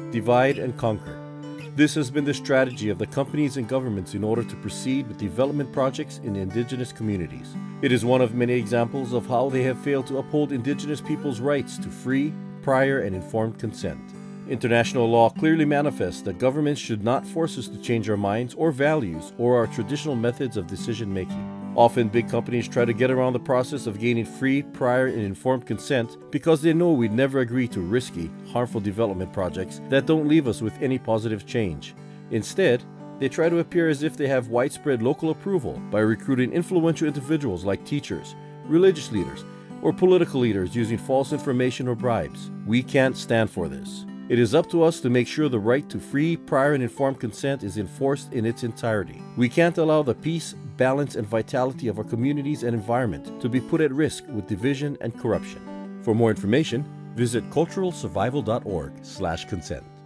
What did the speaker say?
divide and conquer. This has been the strategy of the companies and governments in order to proceed with development projects in indigenous communities. It is one of many examples of how they have failed to uphold indigenous people's rights to free, prior, and informed consent. International law clearly manifests that governments should not force us to change our minds or values or our traditional methods of decision-making. Often, big companies try to get around the process of gaining free, prior, and informed consent because they know we'd never agree to risky, harmful development projects that don't leave us with any positive change. Instead, they try to appear as if they have widespread local approval by recruiting influential individuals like teachers, religious leaders, or political leaders using false information or bribes. We can't stand for this. It is up to us to make sure the right to free, prior, and informed consent is enforced in its entirety. We can't allow the peace, balance, and vitality of our communities and environment to be put at risk with division and corruption. For more information, visit culturalsurvival.org/consent.